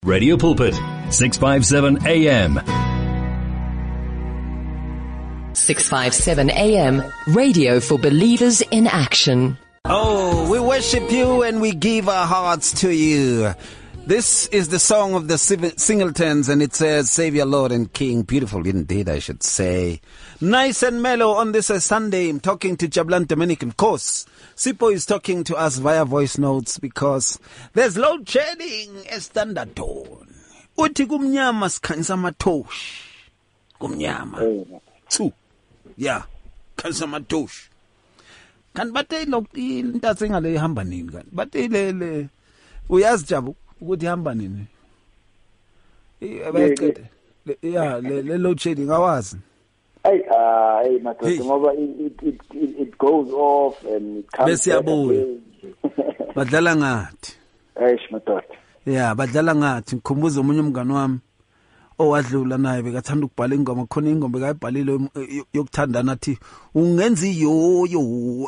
Radio Pulpit, 657 AM. 657 AM, radio for believers in action. Oh, we worship you and we give our hearts to you. This is the song of the Singletons, and it says, Savior, Lord and King. Beautiful indeed, I should say. Nice and mellow on this Sunday. I'm talking to Jabulani Dominican. Of course, Sipho is talking to us via voice notes because there's load shedding Standerton. Uthi kumnyama sikhanyisa amatoshi. Kumnyama. Two. Yeah. Khanyisa amatoshi. Kanti bathe intathe ngale ihamba nini kanti? Bathe le uyazi Jabu ukuthi ihamba nini? Yeah, le load shedding awazi. Hey, ngoba it goes off and it comes. Besiyabuya. Badlala ngathi. Eish madoda. Yeah, badlala ngathi ngikhumbuza umunye umngane wami owadlula naye bekathanda ukubhala ingoma, khona ingoma bekayibhalile yokuthandana athi ungenza iyoyo.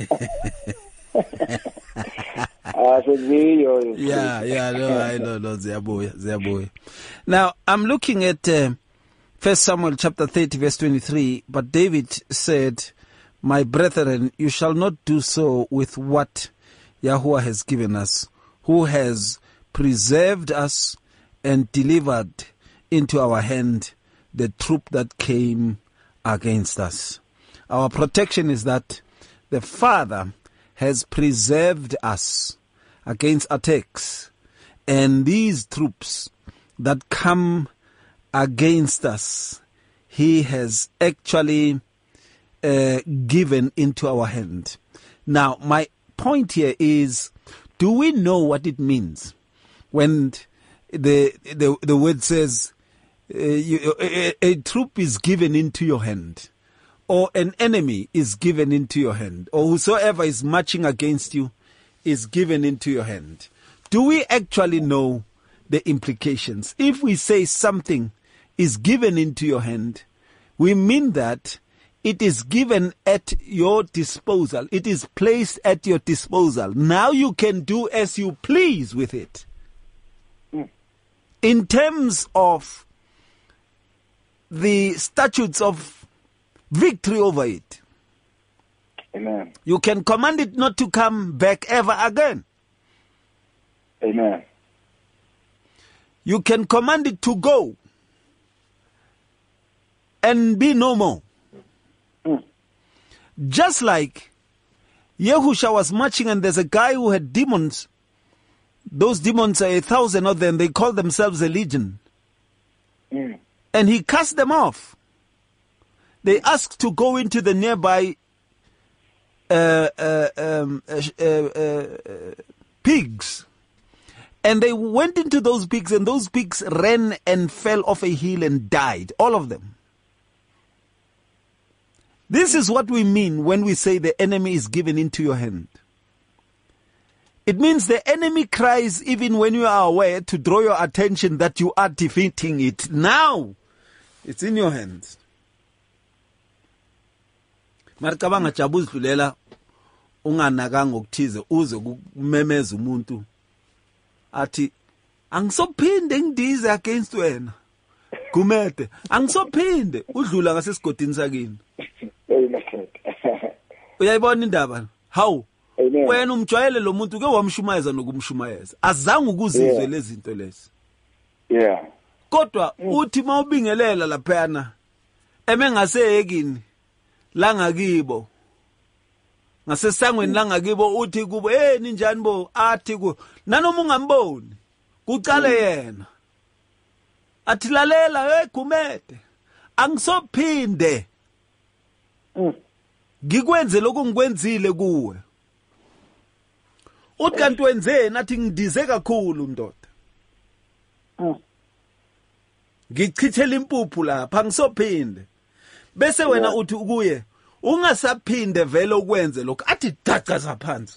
No, ziyabuya. Now, I'm looking at 1 Samuel chapter 30 verse 23, but David said, my brethren, you shall not do so with what Yahuwah has given us, who has preserved us and delivered into our hand the troop that came against us. Our protection is that the Father has preserved us against attacks, and these troops that come against us, He has actually given into our hand. Now, my point here is, do we know what it means when the word says a troop is given into your hand, or an enemy is given into your hand, or whosoever is marching against you is given into your hand? Do we actually know the implications? If we say something is given into your hand, we mean that it is given at your disposal. It is placed at your disposal. Now you can do as you please with it. In terms of the statutes of victory over it, Amen. You can command it not to come back ever again. Amen. You can command it to go and be no more. Just like Yahusha was marching and there's a guy who had demons. Those demons are 1,000 of them. They call themselves a legion. And he cast them off. They asked to go into the nearby pigs. And they went into those pigs, and those pigs ran and fell off a hill and died. All of them. This is what we mean when we say the enemy is given into your hand. It means the enemy cries even when you are aware, to draw your attention that you are defeating it. Now, it's in your hands. Marikabanga Jabu sidlulela unganakanga okuthize uze kumemeza umuntu athi angisophinde ngidize against wena Gumede angisophinde udlula ngasesigodini sakini. Uyayibona indaba? How? Wena umjwayele lo muntu ke wamshumayeza nokumshumayeza. Azange ukuzizwe lezi zinto lezi. Yeah. Kodwa uthi mawubingelela laphana emengase la ngakibo. Ngasesangweni la ngakibo uthi kubo ninjani bo athi ku nanoma ungamboni kucale yena. Athi lalela Gumede angisophinde ngikwenze lokho ngikwenzile kuwe. Uthi kanti wenzeni? Athi ngidize kakhulu ndoda. Ngichithela impuphu lapha angisophinde. Bese wena uthi kuye ungasaphinde vele ukwenze lokho, athi dacaza phansi.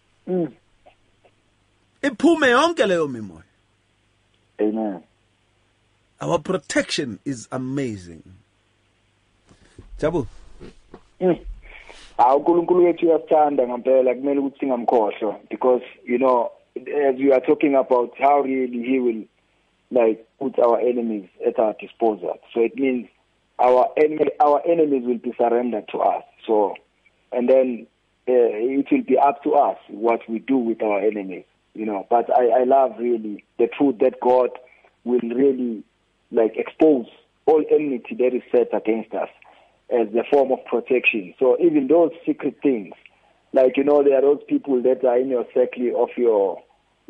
Iphume yonke leyo mimoya. Amen. Our protection is amazing. Jabu. uNkulunkulu wethu uyathanda ngempela, kumele ukuthi singamkhohlwa, because you know, as we are talking about how really he will put our enemies at our disposal. So it means our enemies will be surrendered to us. So, and then it will be up to us what we do with our enemies, But I love really the truth that God will really expose all enmity that is set against us as a form of protection. So even those secret things, there are those people that are in your circle of your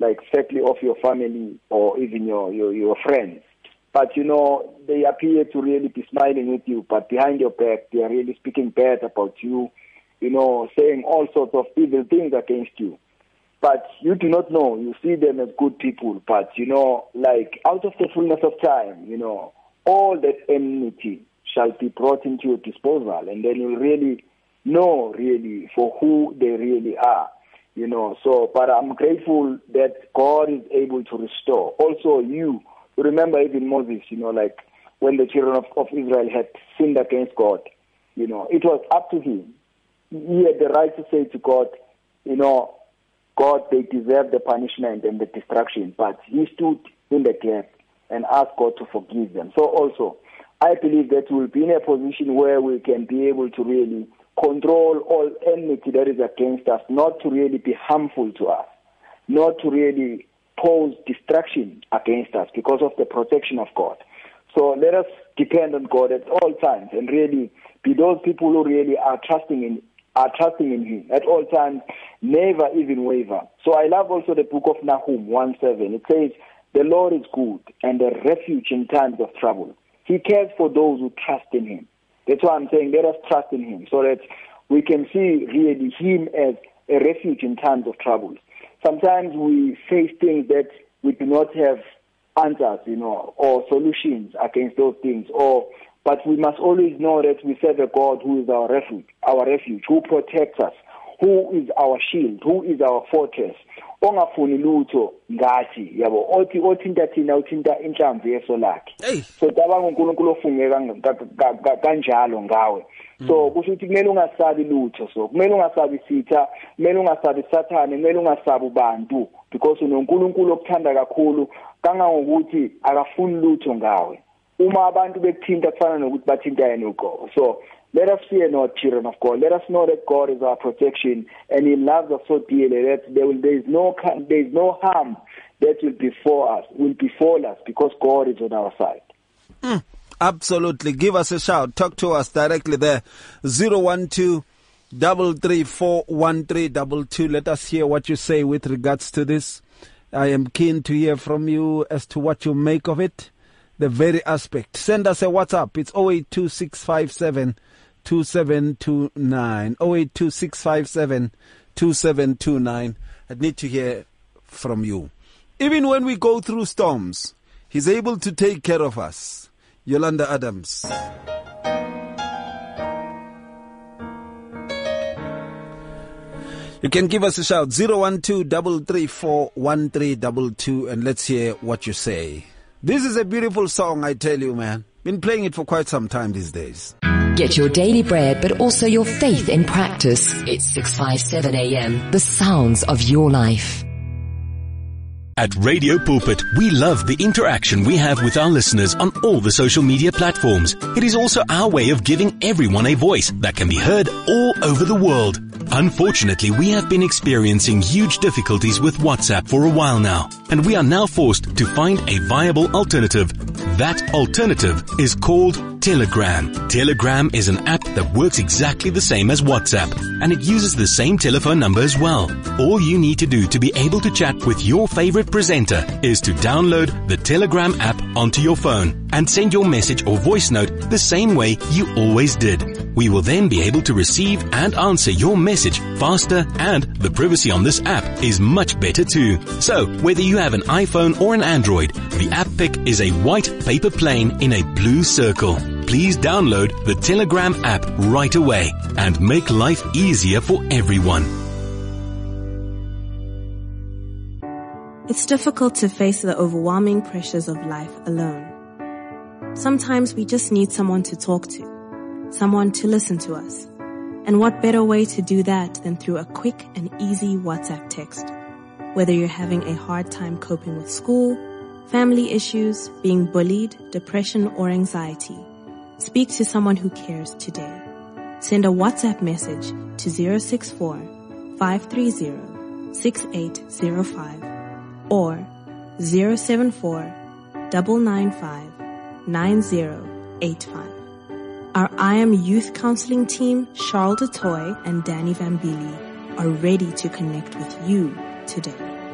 family or even your friends. But, they appear to really be smiling with you, but behind your back, they are really speaking bad about you, saying all sorts of evil things against you. But you do not know. You see them as good people. But, out of the fullness of time, all that enmity shall be brought into your disposal. And then you'll really know, for who they really are. But I'm grateful that God is able to restore. Also, you remember even Moses, when the children of Israel had sinned against God, it was up to him. He had the right to say to God, God, they deserve the punishment and the destruction, but he stood in the gap and asked God to forgive them. So also, I believe that we'll be in a position where we can be able to really control all enmity that is against us, not to really be harmful to us, not to really pose destruction against us because of the protection of God. So let us depend on God at all times and really be those people who really are trusting in Him at all times, never even waver. So I love also the book of Nahum 1:7. It says, "The Lord is good and a refuge in times of trouble. He cares for those who trust in Him." That's why I'm saying let us trust in Him so that we can see really Him as a refuge in times of trouble. Sometimes we face things that we do not have answers, or solutions against those things. But we must always know that we serve a God who is our refuge, who protects us, who is our shield, who is our fortress. Ongafuni lutho ngathi yabo othinta thina uthinta inhlamvu yeso lakhe. So cabanga uNkulunkulu ofunge kanjalo ngawe. So kusho ukuthi kumele ungasabi lutho, so kumele ungasabi sitha, kumele ungasabi sathane, kumele ungasabi ubantu, because uNkulunkulu okuthanda kakhulu kangangokuthi akafuni lutho ngawe. Uma abantu bekuthinta kufana nokuthi bathinta yena uqobo. So let us fear not, children of God. Let us know that God is our protection and He loves us so dearly that there is no harm that will befall us because God is on our side. Absolutely. Give us a shout. Talk to us directly there. 012-334-1322. Let us hear what you say with regards to this. I am keen to hear from you as to what you make of it, the very aspect. Send us a WhatsApp. It's 0826572729. 0826572729. I need to hear from you. Even when we go through storms, He's able to take care of us. Yolanda Adams. You can give us a shout, 012-334-1322, and let's hear what you say. This is a beautiful song, I tell you, man. Been playing it for quite some time these days. Get your daily bread, but also your faith in practice. It's 657 AM, the sounds of your life. At Radio Pulpit, we love the interaction we have with our listeners on all the social media platforms. It is also our way of giving everyone a voice that can be heard all over the world. Unfortunately, we have been experiencing huge difficulties with WhatsApp for a while now, and we are now forced to find a viable alternative. That alternative is called Telegram. Telegram is an app that works exactly the same as WhatsApp, and it uses the same telephone number as well. All you need to do to be able to chat with your favorite presenter is to download the Telegram app onto your phone and send your message or voice note the same way you always did. We will then be able to receive and answer your message faster, and the privacy on this app is much better too. So, whether you have an iPhone or an Android, the app pic is a white paper plane in a blue circle. Please download the Telegram app right away and make life easier for everyone. It's difficult to face the overwhelming pressures of life alone. Sometimes we just need someone to talk to, someone to listen to us. And what better way to do that than through a quick and easy WhatsApp text? Whether you're having a hard time coping with school, family issues, being bullied, depression or anxiety. Speak to someone who cares today. Send a WhatsApp message to 064-530-6805 or 074-995-9085. Our I Am Youth Counseling team, Charles DeToy and Danny Vambili, are ready to connect with you today.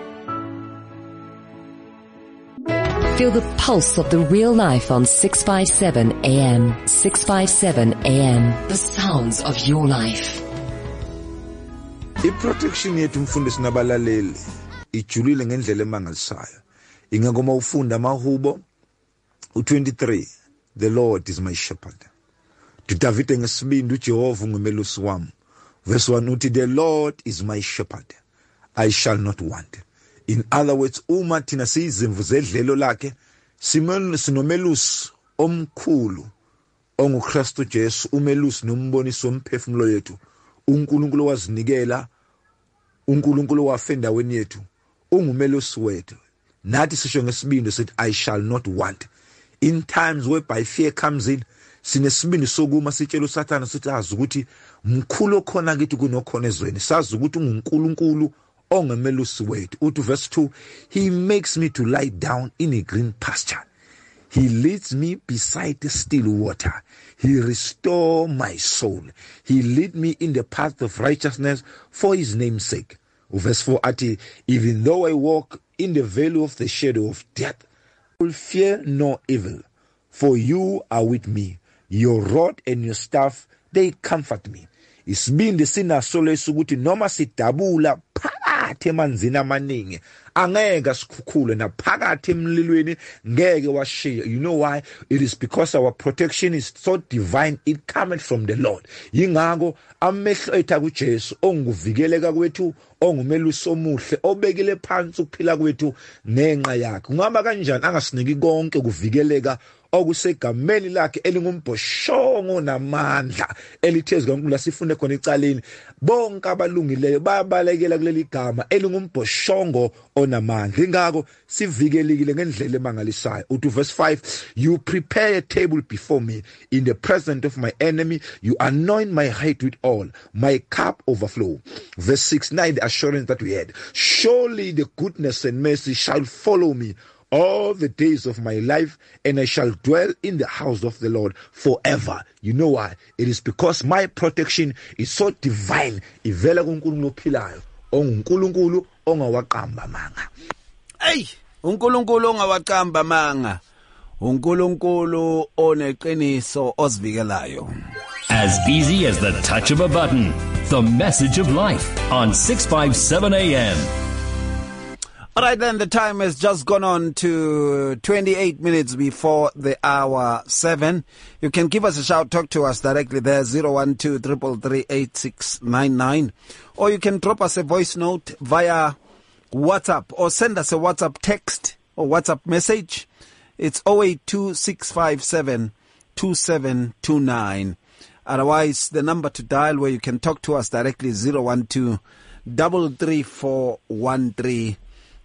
Feel the pulse of the real life on 657 AM. 657 AM. The sounds of your life. I-protection yethu mfundisi nabalaleli ijulile ngendlela emangalisayo. Ingakoma ufunda mahubo u23. The Lord is my shepherd. Tudavide ngesibindi uJehova ngumelusi wami. Verse 1 uthi the Lord is my shepherd. I shall not want. In other words, uma thina siyizimvu zedlelo lakhe sinomelusi omkhulu onguKristu Jesu, umelusi nomboniso omphefumulo yethu. uNkulunkulu wazinikela, uNkulunkulu wafenda endaweni yethu, ungumelusi wethu. Nathi sisho ngesibindi sithi I shall not want. In times whereby fear comes in, sinesibindi sokuma sitshela uSathane sithi azi ukuthi mkhulu khona kithi kunokhona ezweni. Sazi ukuthi unguNkulunkulu ongemelusi wethu. Uthi verse 2, he makes me to lie down in a green pasture. He leads me beside the still water. He restores my soul. He lead me in the path of righteousness for his name's sake. Verse 4, ati, even though I walk in the valley of the shadow of death, I will fear no evil, for you are with me. Your rod and your staff, they comfort me. Isibindi sinaso lesukuthi noma sidabula phakathi emanzini amaningi angeke sikhukhule naphakathi emlilweni ngeke washiya. You know why? It is because our protection is so divine. It cometh from the Lord. Yingakho amehlo ethu kuJesu onguvikeleka kwethu, ongumelusi omuhle obekile phansi ukuphila kwethu ngenxa yakhe. Ungaba kanjani angasiniki konke kuvikeleka okusegameni lakhe elingumbhoshongo namandla elithezwe kaNkulunkulu sifunde khona ecaleni. Bonke abalungileyo bayabalekela kuleli gama elingumbhoshongo onamandla. Ingakho sivikelekile ngendlela emangalisayo. Uthi verse 5, you prepare a table before me in the presence of my enemy. You anoint my head with oil. My cup overflow. Verse 6, 9, the assurance that we had. Surely the goodness and mercy shall follow me all the days of my life, and I shall dwell in the house of the Lord forever. You know why? It is because my protection is so divine. Ivela kuNkulunkulu ophilayo, onguNkulunkulu ongawaqamba manga. Hey, uNkulunkulu ongawaqamba manga. uNkulunkulu oneqiniso osivikelayo. As easy as the touch of a button. The message of life on 657 AM. All right, then the time has just gone on to 28 minutes before the hour 7. You can give us a shout, talk to us directly there, 012-333-8699. Or you can drop us a voice note via WhatsApp or send us a WhatsApp text or WhatsApp message. It's 082-657-2729. Otherwise, the number to dial where you can talk to us directly is 012-334-1322.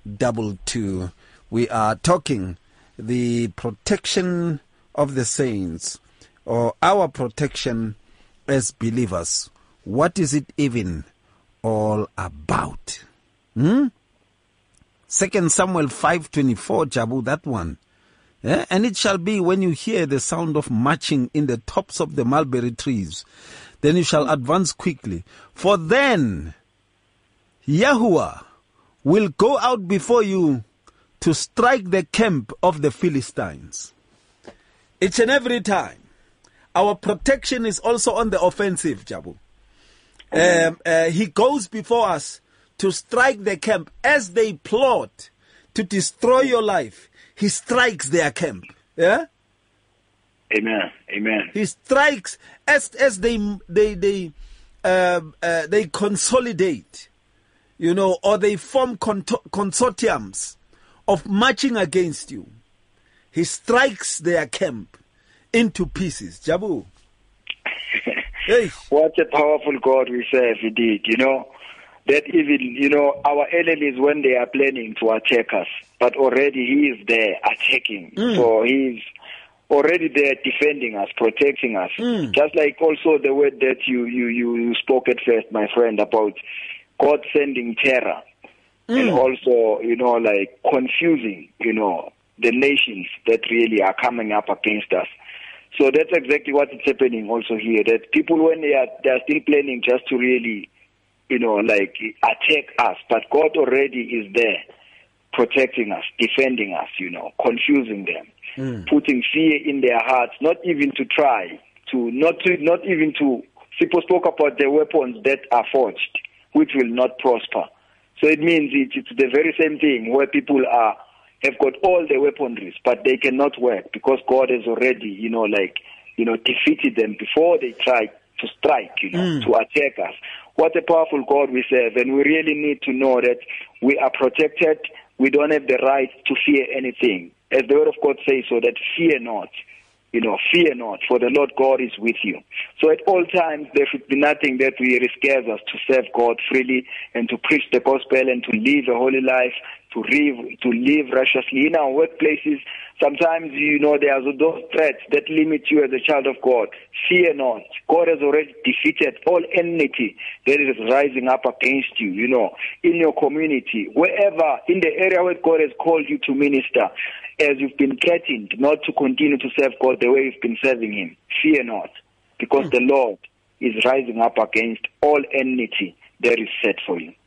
We are talking the protection of the saints, or our protection as believers. What is it even all about? 2 Samuel 5:24, Jabu, that one. Yeah? And it shall be when you hear the sound of marching in the tops of the mulberry trees, then you shall advance quickly. For then Yahuwah will go out before you to strike the camp of the Philistines. Each and every time. Our protection is also on the offensive, Jabu. He goes before us to strike the camp. As they plot to destroy your life, he strikes their camp. Yeah? Amen. Amen. He strikes as they consolidate, you know, or they form consortiums of marching against you. He strikes their camp into pieces. Jabu. Hey. What a powerful God we serve, indeed. You know, that even, our enemies, when they are planning to attack us, but already he is there attacking. So he's already there defending us, protecting us. Just like also the word that you spoke at first, my friend, about God sending terror and also, like confusing, the nations that really are coming up against us. So that's exactly what is happening also here, that people, when they are still planning just to really, like attack us, but God already is there protecting us, defending us, confusing them, putting fear in their hearts, not even to try to, not even to, people spoke about the weapons that are forged, which will not prosper. So it means it's the very same thing where people have got all the weaponries, but they cannot work because God has already, defeated them before they try to strike, to attack us. What a powerful God we serve, and we really need to know that we are protected. We don't have the right to fear anything. As the word of God says, so that fear not. Fear not, for the Lord God is with you. So at all times, there should be nothing that will scares us to serve God freely and to preach the gospel and to live a holy life, to live righteously. In our workplaces, sometimes, there are those threats that limit you as a child of God. Fear not. God has already defeated all enmity that is rising up against you, in your community, wherever, in the area where God has called you to minister. As you've been threatened not to continue to serve God the way you've been serving Him, fear not, because the Lord is rising up against all enmity that is set for you.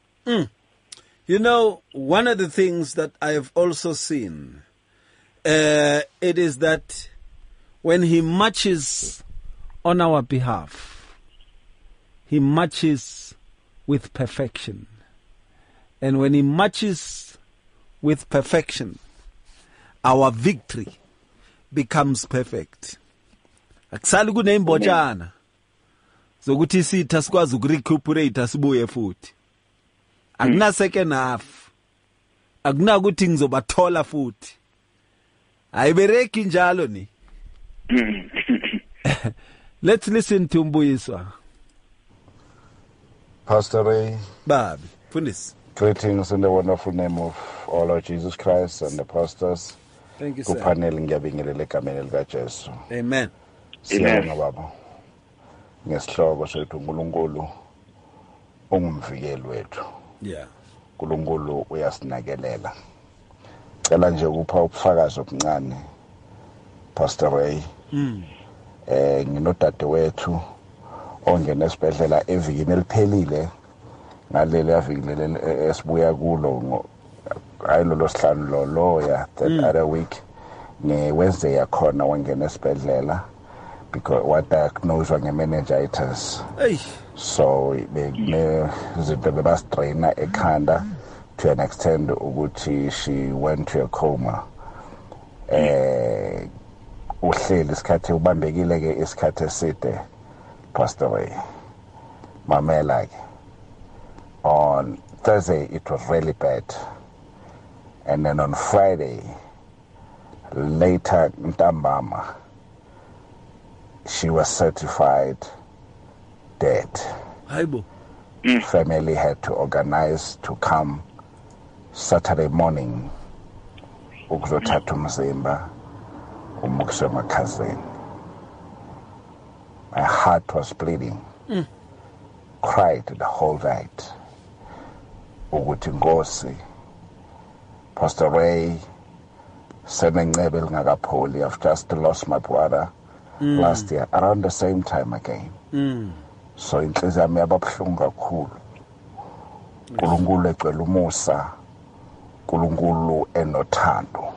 One of the things that I have also seen, it is that when He marches on our behalf, He marches with perfection. And when He marches with perfection, our victory becomes perfect. Akusali kunembotshana zokuthi sitha sikwazi ukurecuperate sibuye futhi. Akuna second half. Akuna ukuthi ngizobathola futhi. Ayibereki njalo ni. Let's listen to Mbuyiswa. Pastor Ray. Babi, Fundis. Greetings in the wonderful name of our Lord Jesus Christ and the pastors. Thank you, sir. Kupanel ngiyabingelela egameni likaJesu. Amen. Siyabonga baba. Ngesihloko sethu uNkulunkulu ungumvikeli wethu. Yeah. uNkulunkulu uyasinakelela. Cela nje ukupha ubufakazi obuncane Pastor Ray. Nginodade wethu ongena esibhedlela evikini eliphelile ngaleli avikilele esibuya kulo ayilolo sihlanu loya that other week Wednesday yakhona wangena esibhedlela because what diagnosed nge-meningitis. So izinto bebastraina ekhanda to an extent ukuthi she went to a coma. Uhleli isikhathi ubambekile ke isikhathi eside Pastor Ray. Mamela ke. On Thursday it was really bad. And then on Friday, later ntambama, she was certified dead. Family had to organize to come Saturday morning ukuzothatha umzimba umukise emakhazeni. My heart was bleeding. Cried the whole night. Ukuthi Nkosi, Pastor Ray, I've just lost my brother last year around the same time again. So inhliziyo yami yababuhlungu kakhulu. uNkulunkulu ecela umusa, uNkulunkulu enothando.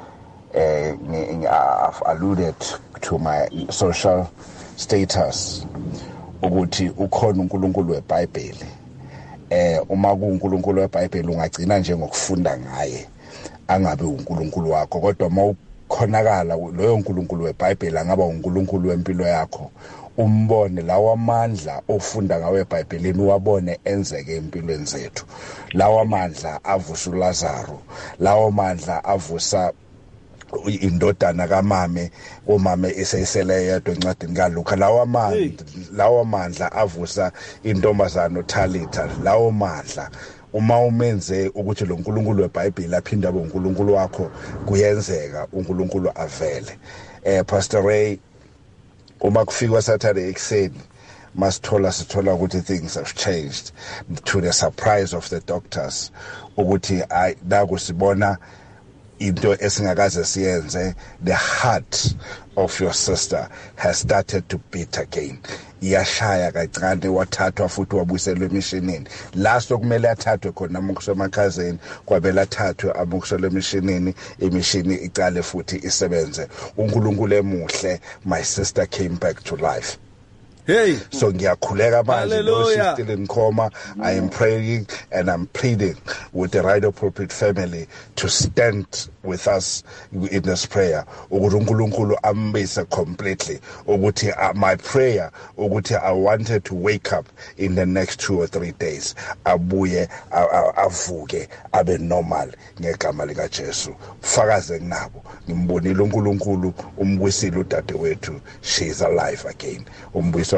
I've alluded to my social status ukuthi ukhona uNkulunkulu weBhayibheli. Uma kuNkulunkulu weBhayibheli ungagcina nje ngokufunda ngaye angabe uNkulunkulu wakho, kodwa mawukhonakala loyo uNkulunkulu weBhayibheli angaba uNkulunkulu wempilo yakho, umbone lawa amandla ofunda ngawe eBhayibhelini uwabone enzeke empilweni zethu. Lawa amandla avusa uLazaro, lawa amandla avusa indodana kamame omame eseyisele yedwa encwadini kaLuka lawo mandla avusa intombazana uThalitha lawo mandla uma umenze ukuthi lo nkulunkulu weBhayibheli aphinde abe unkulunkulu wakho kuyenzeka unkulunkulu avele. Pastor Ray, uma kufika Saturday ekseni sithola ukuthi things have changed, to the surprise of the doctors ukuthi nakusibona into esingakaze siyenze. The heart of your sister has started to beat again. Iyashaya kancane, wathathwa futhi wabuyiselwa emissionini. Last okumele athathwe khona amukusemakhazeni kwabela athathwe amukuselwa emissionini, imishini icale futhi isebenze. uNkulunkulu emuhle, my sister came back to life. Hey. So ngiyakhuleka manje, though she's still in coma. I am praying and I'm pleading with the Radio Pulpit family to stand with us in this prayer. Ukuthi uNkulunkulu ambise completely. Ukuthi my prayer ukuthi I wanted to wake up in the next 2 or 3 days. Abuye avuke abe normal ngegama lika Jesu. Fakaze nabo ngimbonile uNkulunkulu umbuyisile udadewethu. She is alive again. To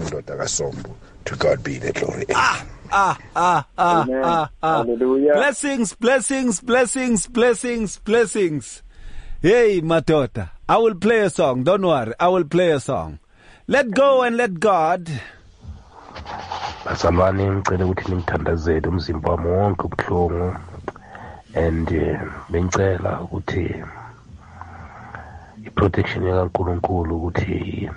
God be the glory. Hallelujah. Blessings. Hey, Matota, I will play a song. Don't worry, I will play a song. Let go and let God. Bazalwane ngicela ukuthi nimthandazele umzimba wami wonke ubuhlungu, and bengicela ukuthi iprotection yaNkulunkulu ukuthi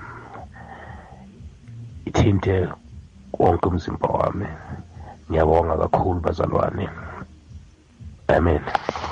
ithinte wonke umzimba wami. Ngiyabonga kakhulu bazalwane. Amen.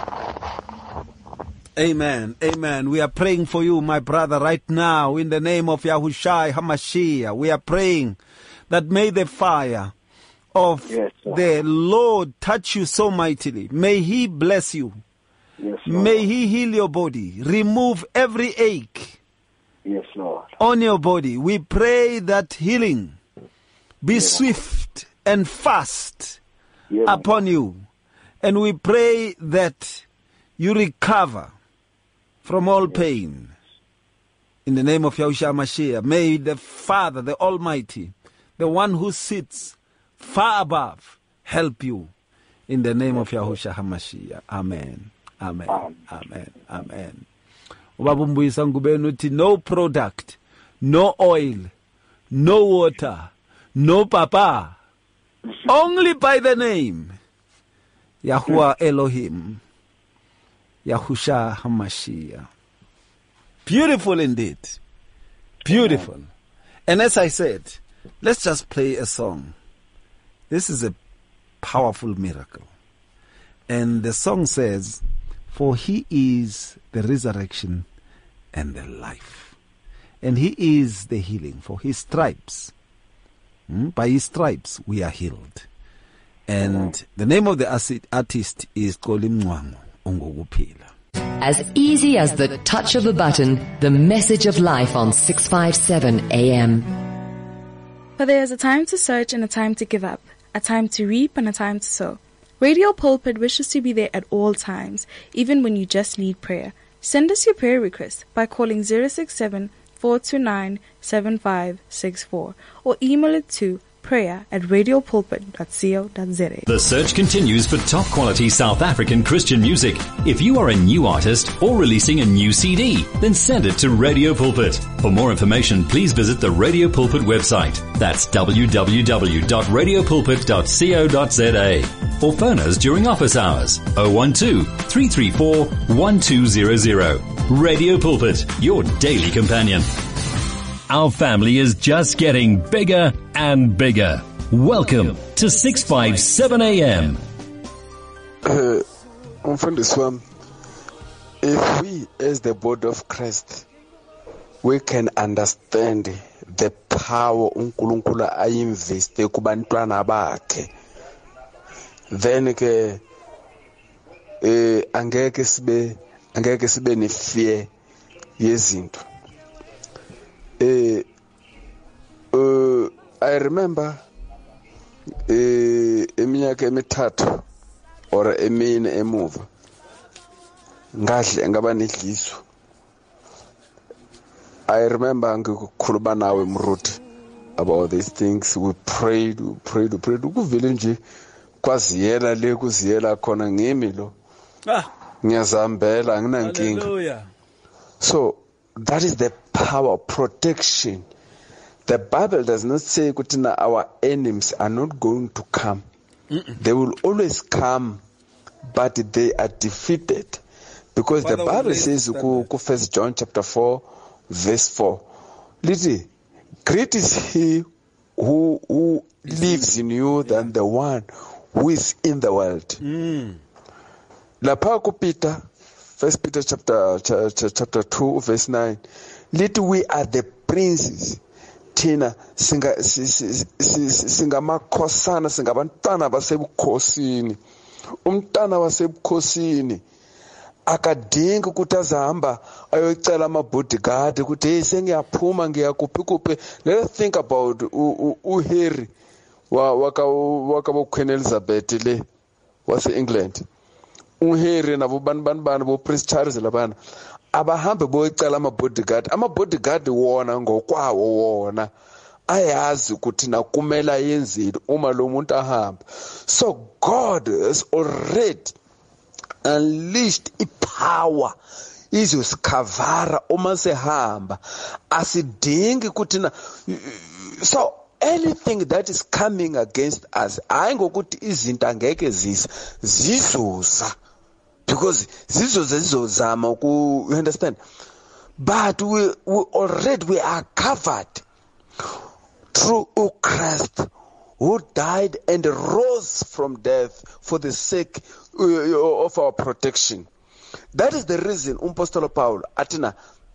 Amen. We are praying for you, my brother, right now in the name of Yahushua HaMashiach. We are praying that may the fire of the Lord touch you so mightily. May He bless you. Yes, may He heal your body. Remove every ache. Yes, Lord. On your body. We pray that healing be swift and fast upon you. And we pray that you recover from all pain. In the name of Yahushua Mashiach, may the Father, the Almighty, the one who sits far above, help you. In the name of Yahushua HaMashiach. Amen. Ubabumbuyisa ngubeni uthi no product, no oil, no water, no papa, only by the name Yahuwah Elohim, Yahushua HaMashiach. Beautiful indeed. Beautiful. And as I said, let's just play a song. This is a powerful miracle. And the song says, for He is the resurrection and the life. And He is the healing. For His stripes, by His stripes, we are healed. And the name of the artist is Kolim Mwango Ongokuphila. As easy as the touch of a button, the message of life on 657 AM. For there is a time to search and a time to give up, a time to reap and a time to sow. Radio Pulpit wishes to be there at all times, even when you just need prayer. Send us your prayer request by calling 067-429-7564 or email it to prayer@radiopulpit.co.za. The search continues for top quality South African Christian music. If you are a new artist or releasing a new CD, then send it to Radio Pulpit. For more information, please visit the Radio Pulpit website. That's www.radiopulpit.co.za. Or phone us during office hours 012-334-1200. Radio Pulpit, your daily companion. Our family is just getting bigger and bigger. Welcome to 657 AM. If we as the body of Christ, we can understand the power uNkulunkulu ayinveste kubantwana bakhe, then ke angeke sibe ne fear yezinto. I remember eminyaka emithathu or emine emuva ngadle ngaba nedliso. I remember ngikukhuluma nawe Mruti about these things. We prayed. Ukuvele nje kwaziyela le kuziyela khona ngimi lo. Ngiyazambela anginankinga. Hallelujah. So that is the power of protection. The Bible does not say that our enemies are not going to come. They will always come, but they are defeated. Because the Bible says, 1 John chapter 4, verse 4, great is he who lives in you than the one who is in the world. Lapha Peter, 1 Peter chapter 2, verse 9, we are the princes. Thina singamakhosana singabantwana basebukhosini. Umntana wasebukhosini akadingi ukuthi azahamba ayocela ama-bodyguard ukuthi hey sengiyaphuma ngiyakuphi. Let's think about uHarry wakabo Queen Elizabeth le wase England. uHarry nabo bani bo Prince Charles labana abahambe boyicela ama-bodyguard wona ngokwawo wona ayazi ukuthi na kumela yenzile uma lo muntu ahamba. So God has already unleashed ipower izosikhavara uma sehamba asidingi ukuthi na. So anything that is coming against us hayi ngokuthi izinto angeke zizuza because zizozama you understand, but we are covered through Christ who died and rose from death for the sake of our protection. That is the reason Apostle Paul atina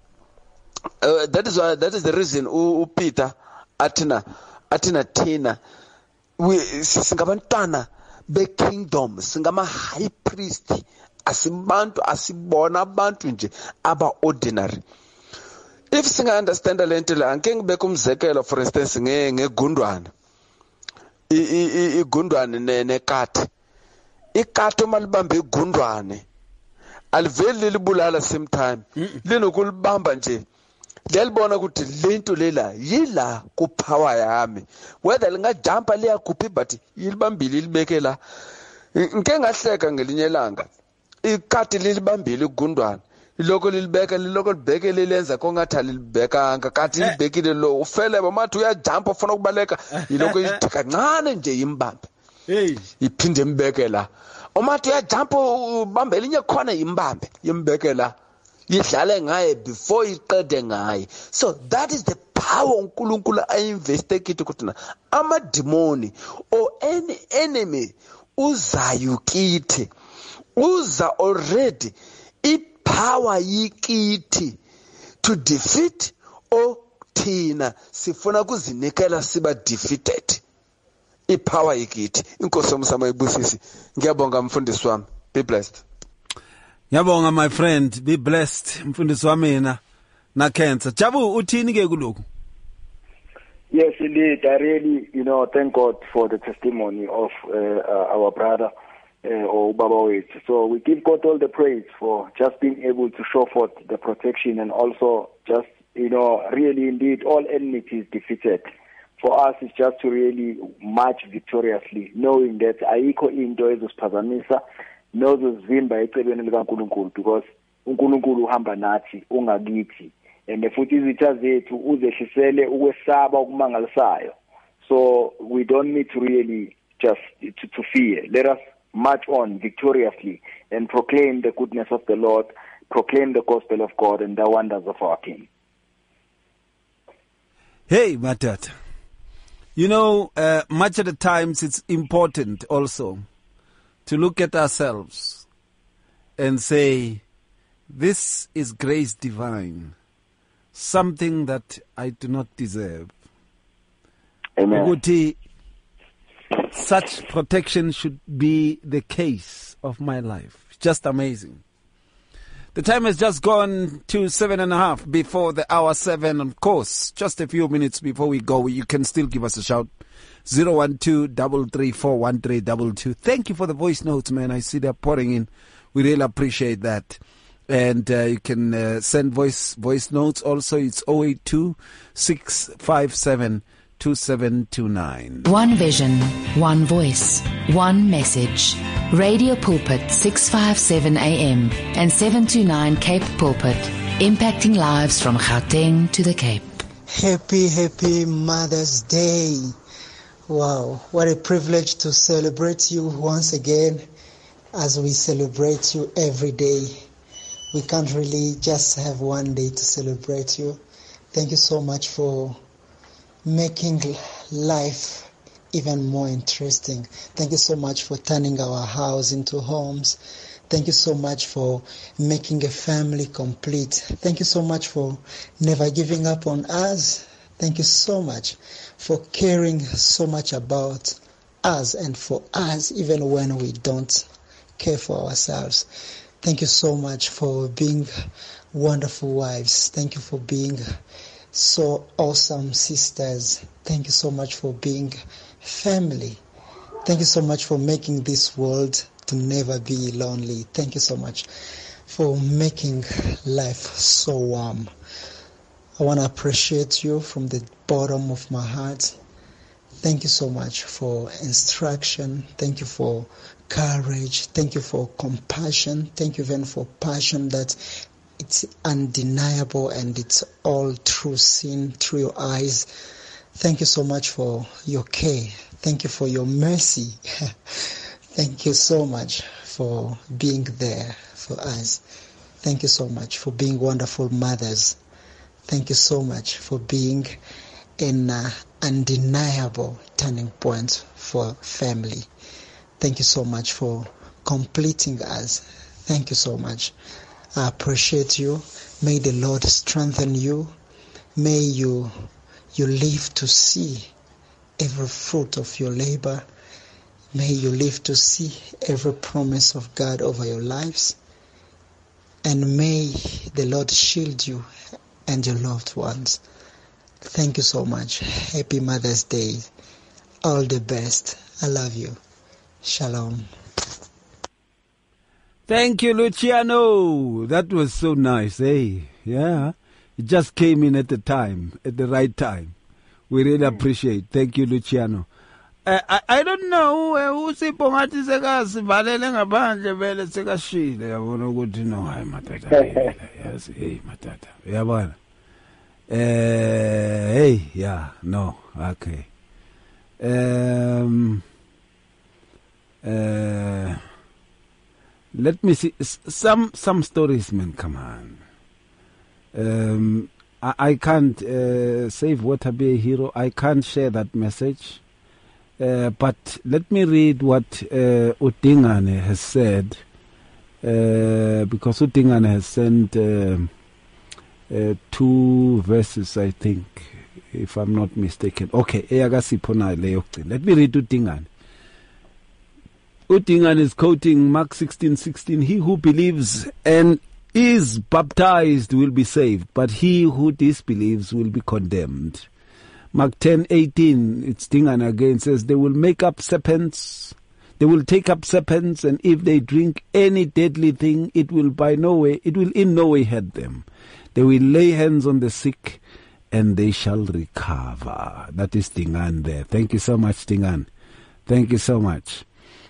that is the reason Peter atina thina we singabantwana be kingdom singama high priest asibantu asibona abantu nje aba ordinary. If singa understand lento la angeke ngibeke umzekelo for instance ngegundwane igundwane nekati ikati uma libambe igundwane aliveli libulala same time linokulibamba nje liyalibona ukuthi lento lela yila ku power yami whether lingajumpa liyakuphi but yilibambile libeke la. Ngeke ngahleka ngelinye langa ikati lilibambile igundwane iloko libeke lilenza kongathi alibekanga kathi libekile lo ufele bomathi uyajumpa ufuna ukubaleka iloko kancane nje yimbambe iphinde imbeke la umathi uyajumpa ubambe linye khona yimbambe yimbeke la yidlale ngaye before iqede ngaye. So that is the power uNkulunkulu ayinveste kithi ukuthi na ama demoni or any enemy uzayo kithi uza already ipower yikithi to defeat or thina sifuna kuzinikela siba defeated. Ipower yikithi. Inkosi yomsamo ibusisi. Ngiyabonga mfundisi wami. Be blessed. Ngiyabonga my friend, be blessed mfundisi wami na cancer. Jabu uthini ke kuloko? Yes, indeed. I really, thank God for the testimony of our brother or Baba Wait. So we give God all the praise for just being able to show forth the protection and also just, really indeed all enmities defeated. For us, it's just to really march victoriously, knowing that ayikho into ezosiphazamisa nozozivimba eceleni likaNkulunkulu because uNkulunkulu uhamba nathi ungakithi. And futhi izitha zethu uzehlisele ukwesaba okumangalisayo. So we don't need to really just to fear. Let us march on victoriously and proclaim the goodness of the Lord, proclaim the gospel of God and the wonders of our King. Hey, Matata. Much of the times it's important also to look at ourselves and say, this is grace divine. Something that I do not deserve. Amen. Such protection should be the case of my life. Just amazing. The time has just gone to 7:30 before the hour 7. Of course, just a few minutes before we go, you can still give us a shout. 012-334-1322. Thank you for the voice notes, man. I see they're pouring in. We really appreciate that. And you can send voice notes also. It's 082-657-2729. One vision, one voice, one message. Radio Pulpit 657 AM and 729 Cape Pulpit, impacting lives from Gauteng to the Cape. Happy Mother's Day. Wow, what a privilege to celebrate you once again as we celebrate you every day. We can't really just have one day to celebrate you. Thank you so much for making life even more interesting. Thank you so much for turning our house into homes. Thank you so much for making a family complete. Thank you so much for never giving up on us. Thank you so much for caring so much about us and for us even when we don't care for ourselves. Thank you so much for being wonderful wives. Thank you for being so awesome sisters. Thank you so much for being family. Thank you so much for making this world to never be lonely. Thank you so much for making life so warm. I want to appreciate you from the bottom of my heart. Thank you so much for instruction. Thank you for courage. Thank you for compassion. Thank you even for passion that it's undeniable and it's all through seen through your eyes. Thank you so much for your care. Thank you for your mercy. Thank you so much for being there for us. Thank you so much for being wonderful mothers. Thank you so much for being an undeniable turning point for family. Thank you so much for completing us. Thank you so much. I appreciate you. May the Lord strengthen you. May you live to see every fruit of your labor. May you live to see every promise of God over your lives. And may the Lord shield you and your loved ones. Thank you so much. Happy Mother's Day. All the best. I love you. Shalom. Thank you, Luciano. That was so nice, eh? Yeah. It just came in at the right time. We really appreciate. Thank you, Luciano. I don't know usipho ngathi sekasivalele ngaphandle vele sekashile yabona ukuthi no hayi matata yes hey matata uyabona hey yeah no okay let me see some stories, man. Come on. I can't save water, be a hero. I can't share that message. But let me read what Udingane has said, because Udingane has sent 2 verses, I think, if I'm not mistaken. Okay, let me read Udingane. Udingane is quoting Mark 16:16. He who believes and is baptized will be saved, but he who disbelieves will be condemned. Mark 10:18, it's Dingan again, says, they will make up serpents, they will take up serpents, and if they drink any deadly thing, it will in no way hurt them. They will lay hands on the sick, and they shall recover. That is Dingan there. Thank you so much, Dingan. Thank you so much.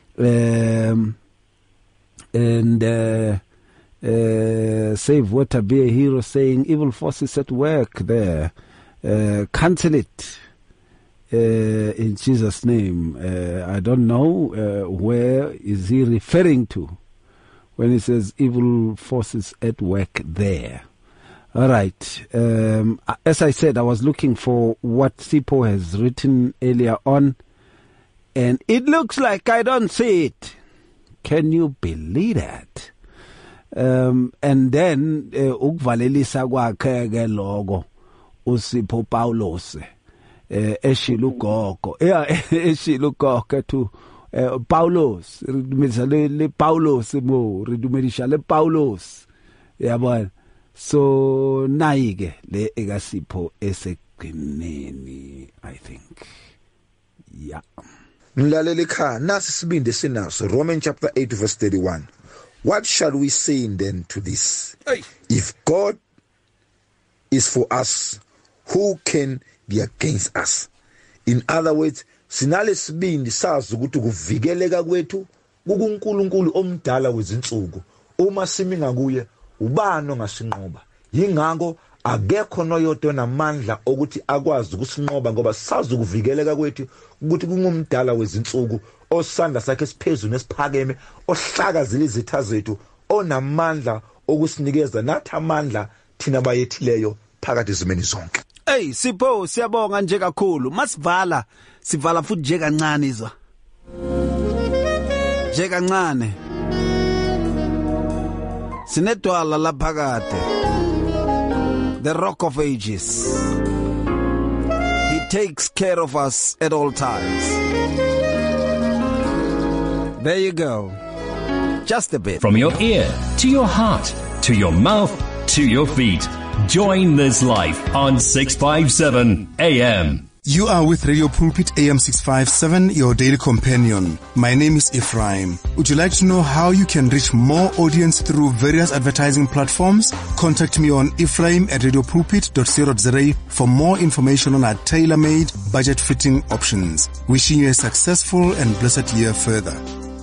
Save Water, be a hero, saying evil forces at work there. Cancel it in Jesus' name. I don't know where is he referring to when he says evil forces at work there. All right. As I said, I was looking for what Sipho has written earlier on, and it looks like I don't see it. Can you believe that? And then ukuvalelisa kwakhe ke logo uSipho Paulos eshilugogo eshilugogo to Paulos ridumedisa le Paulos mo ridumedisha le Paulos yabona so nayike le ekasipho eseqineni I think yeah Mlaleli kha nasi sibinde sinaso Romans chapter 8 verse 31 What shall we say then to this? Hey. If God is for us, who can be against us? In other words, sinalesibindi sazi ukuthi kuvikeleka kwethu kuNkulunkulu omdala wezinsuku. Uma siminga kuye, ubani ongasinqoba? Yingakho akekho noyodwa namandla ukuthi akwazi ukusinqoba ngoba sazi ukuvikeleka kwethu ukuthi kungumdala wezinsuku osanda sakhe siphezulu nesiphakeme ohlakazile izitha zethu onamandla okusinikeza nathi amandla thina bayethileyo phakathi ezimeni zonke. Hey Sipho siyabonga nje kakhulu masivala sivala futhi nje kancane izwa nje kancane sinedwala lapha kade the Rock of Ages. He takes care of us at all times. There you go. Just a bit. From your ear to your heart to your mouth to your feet. Join this life on 657 AM. You are with Radio Pulpit AM 657, your daily companion. My name is Ephraim. Would you like to know how you can reach more audience through various advertising platforms? Contact me on ephraim@radiopulpit.co.za for more information on our tailor-made, budget-fitting options. Wishing you a successful and blessed year further.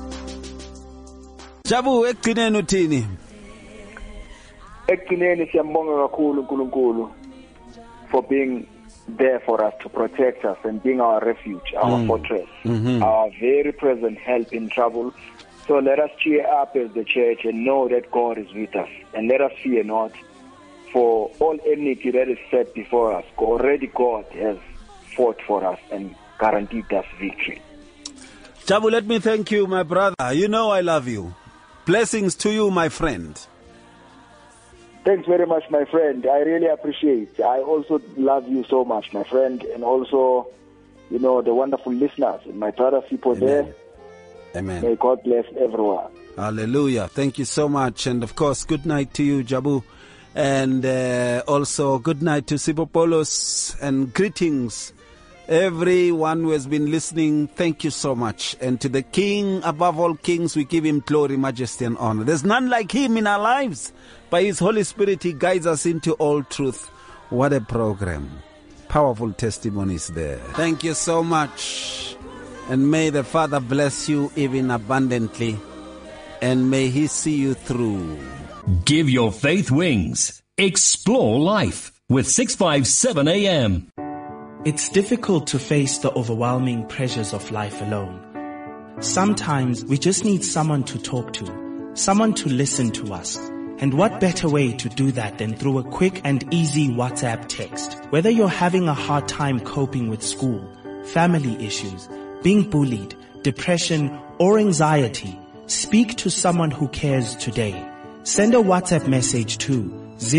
Jabu ekugcineni uthini? Ekugcineni siyambonga kakhulu uNkulunkulu for being there for us to protect us and being our refuge, our fortress, our very present help in trouble. So let us cheer up as the church and know that God is with us. And let us fear not for all enmity that is set before us. Already God has fought for us and guaranteed us victory. Jabu, let me thank you, my brother. You know I love you. Blessings to you, my friend. Thanks very much, my friend. I really appreciate. I also love you so much, my friend, and also, you know, the wonderful listeners and my brother Sipho there. Amen. May God bless everyone. Hallelujah. Thank you so much. And of course, good night to you, Jabu. And also good night to Sipho Polos and greetings. Everyone who has been listening, thank you so much. And to the King, above all kings, we give him glory, majesty, and honor. There's none like him in our lives. By his Holy Spirit, he guides us into all truth. What a program. Powerful testimonies there. Thank you so much. And may the Father bless you even abundantly. And may he see you through. Give your faith wings. Explore life with 657 AM. It's difficult to face the overwhelming pressures of life alone. Sometimes we just need someone to talk to, someone to listen to us. And what better way to do that than through a quick and easy WhatsApp text? Whether you're having a hard time coping with school, family issues, being bullied, depression, or anxiety, speak to someone who cares today. Send a WhatsApp message to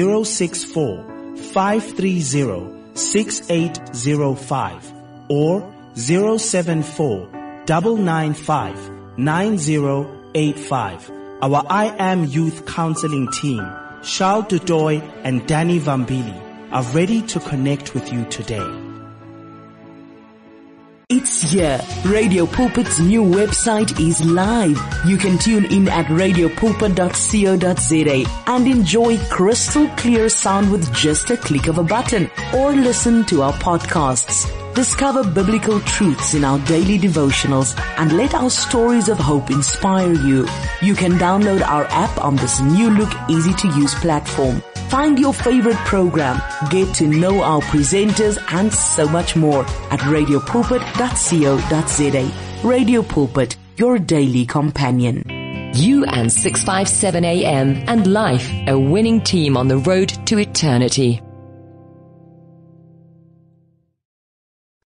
064-530-6805 or 074-995-9085. Our I Am Youth Counseling team, Charles Dudoy and Danny Vambili, are ready to connect with you today. It's here. Radio Pulpit's new website is live. You can tune in at radiopulpit.co.za and enjoy crystal clear sound with just a click of a button, or listen to our podcasts. Discover biblical truths in our daily devotionals and let our stories of hope inspire you. You can download our app on this new look, easy to use platform. Find your favorite program, get to know our presenters and so much more at radiopulpit.co.za. Radio Pulpit, your daily companion. You and 657 AM and life, a winning team on the road to eternity.